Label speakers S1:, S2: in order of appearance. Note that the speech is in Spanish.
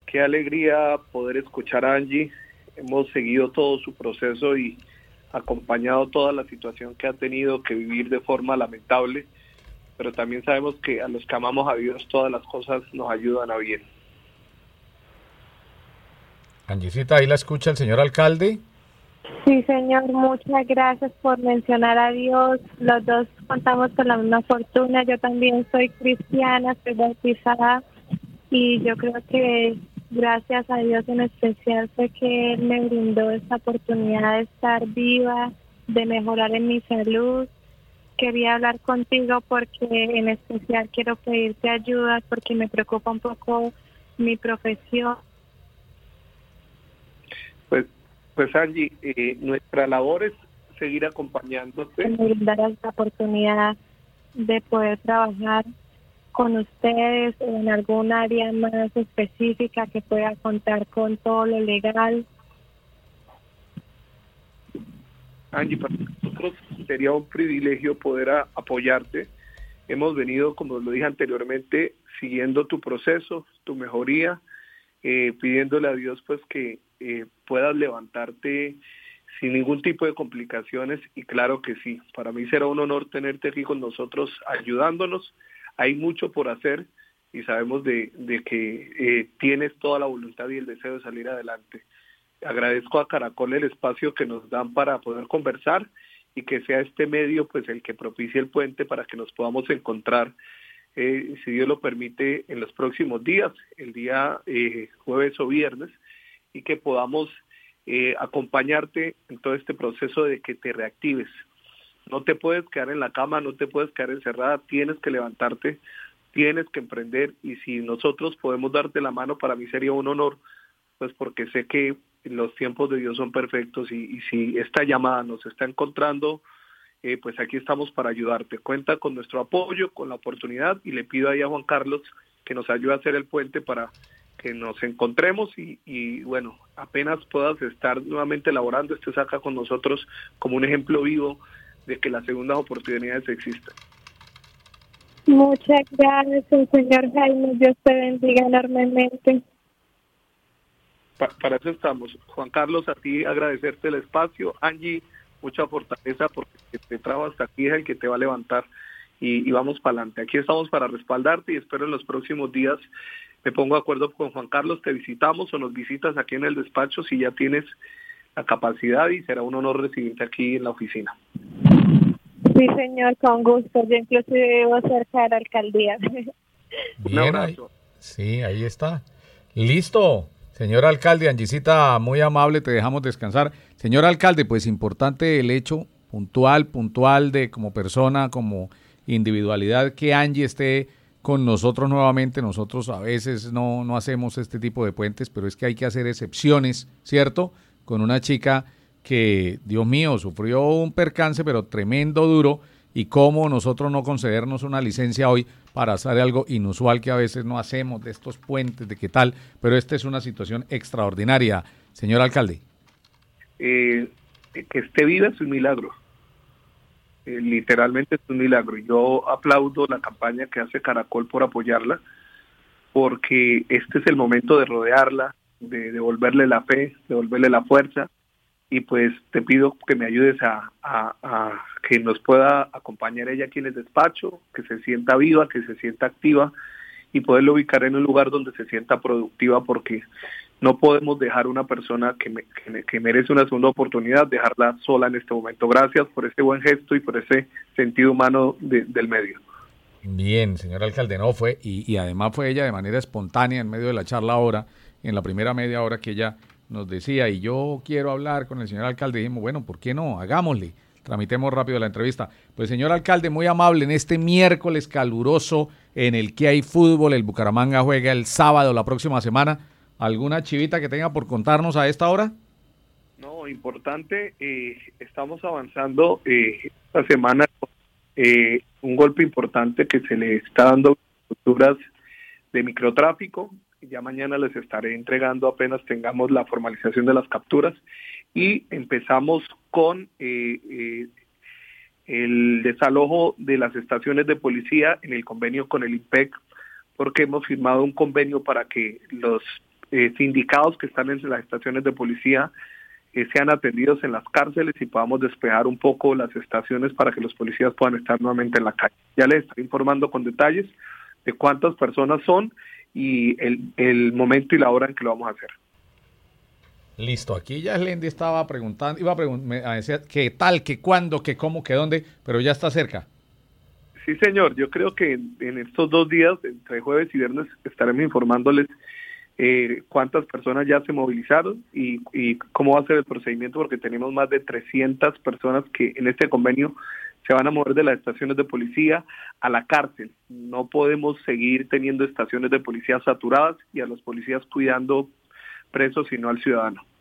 S1: Qué alegría poder escuchar a Angie. Hemos seguido todo su proceso y acompañado toda la situación que ha tenido que vivir de forma lamentable, pero también sabemos que a los que amamos a Dios todas las cosas nos ayudan a bien.
S2: Angisita, ahí la escucha el señor alcalde.
S3: Sí, señor, muchas gracias por mencionar a Dios. Los dos contamos con la misma fortuna. Yo también soy cristiana, soy bautizada y yo creo que gracias a Dios en especial fue que Él me brindó esta oportunidad de estar viva, de mejorar en mi salud. Quería hablar contigo porque en especial quiero pedirte ayuda porque me preocupa un poco mi profesión.
S1: Pues Angie, nuestra labor es seguir acompañándote.
S3: Me brindará esta oportunidad de poder trabajar con ustedes en algún área más específica que pueda contar con todo lo legal.
S1: Angie, para nosotros sería un privilegio poder apoyarte. Hemos venido, como lo dije anteriormente, siguiendo tu proceso, tu mejoría, pidiéndole a Dios pues que puedas levantarte sin ningún tipo de complicaciones, y claro que sí, para mí será un honor tenerte aquí con nosotros ayudándonos. Hay mucho por hacer y sabemos de que tienes toda la voluntad y el deseo de salir adelante. Agradezco a Caracol el espacio que nos dan para poder conversar y que sea este medio pues el que propicie el puente para que nos podamos encontrar, si Dios lo permite, en los próximos días, el día jueves o viernes, y que podamos acompañarte en todo este proceso de que te reactives. No te puedes quedar en la cama, no te puedes quedar encerrada, tienes que levantarte, tienes que emprender, y si nosotros podemos darte la mano, para mí sería un honor, pues porque sé que los tiempos de Dios son perfectos, y si esta llamada nos está encontrando, pues aquí estamos para ayudarte. Cuenta con nuestro apoyo, con la oportunidad, y le pido ahí a Juan Carlos que nos ayude a hacer el puente para que nos encontremos y bueno, apenas puedas estar nuevamente laborando, estés acá con nosotros como un ejemplo vivo de que las segundas oportunidades existen.
S3: Muchas gracias, señor Jaime. Dios te bendiga enormemente.
S1: Para eso estamos. Juan Carlos, a ti agradecerte el espacio. Angie, mucha fortaleza porque te trajo hasta aquí, es el que te va a levantar y vamos para adelante. Aquí estamos para respaldarte y espero en los próximos días me pongo de acuerdo con Juan Carlos, te visitamos o nos visitas aquí en el despacho si ya tienes la capacidad, y será un honor recibirte aquí en la oficina.
S3: Sí, señor, con gusto. Yo inclusive vivo cerca de la alcaldía.
S1: Un abrazo.
S2: Sí, ahí está. Listo. Señor alcalde, Angisita, muy amable, te dejamos descansar. Señor alcalde, pues importante el hecho puntual de como persona, como individualidad, que Angie esté con nosotros nuevamente. Nosotros a veces no hacemos este tipo de puentes, pero es que hay que hacer excepciones, ¿cierto? Con una chica que, Dios mío, sufrió un percance, pero tremendo, duro, y cómo nosotros no concedernos una licencia hoy para hacer algo inusual que a veces no hacemos, de estos puentes, de qué tal, pero esta es una situación extraordinaria, señor alcalde.
S1: Que esté viva es un milagro. Literalmente es un milagro. Yo aplaudo la campaña que hace Caracol por apoyarla, porque este es el momento de rodearla, de devolverle la fe, devolverle la fuerza, y pues te pido que me ayudes a que nos pueda acompañar ella aquí en el despacho, que se sienta viva, que se sienta activa, y poderlo ubicar en un lugar donde se sienta productiva, porque no podemos dejar una persona que merece una segunda oportunidad, dejarla sola en este momento. Gracias por ese buen gesto y por ese sentido humano del medio.
S2: Bien, señor alcalde, no fue, y además fue ella de manera espontánea en medio de la charla ahora, en la primera media hora que ella nos decía, y yo quiero hablar con el señor alcalde, dijimos, bueno, ¿por qué no? Hagámosle, tramitemos rápido la entrevista. Pues señor alcalde, muy amable, en este miércoles caluroso en el que hay fútbol, el Bucaramanga juega el sábado la próxima semana, ¿alguna chivita que tenga por contarnos a esta hora?
S1: No, importante, estamos avanzando esta semana, un golpe importante que se le está dando a estructuras de microtráfico. Ya mañana les estaré entregando apenas tengamos la formalización de las capturas, y empezamos con el desalojo de las estaciones de policía en el convenio con el IMPEC, porque hemos firmado un convenio para que los sindicados que están en las estaciones de policía sean atendidos en las cárceles y podamos despejar un poco las estaciones para que los policías puedan estar nuevamente en la calle. Ya les estaré informando con detalles de cuántas personas son y el momento y la hora en que lo vamos a hacer.
S2: Listo, aquí ya Slendy estaba preguntando, me decía qué tal, qué cuándo, qué cómo, qué dónde, pero ya está cerca.
S1: Sí, señor, yo creo que en estos 2 días, entre jueves y viernes, estaremos informándoles cuántas personas ya se movilizaron y cómo va a ser el procedimiento, porque tenemos más de 300 personas que en este convenio se van a mover de las estaciones de policía a la cárcel. No podemos seguir teniendo estaciones de policía saturadas y a los policías cuidando presos, sino al ciudadano.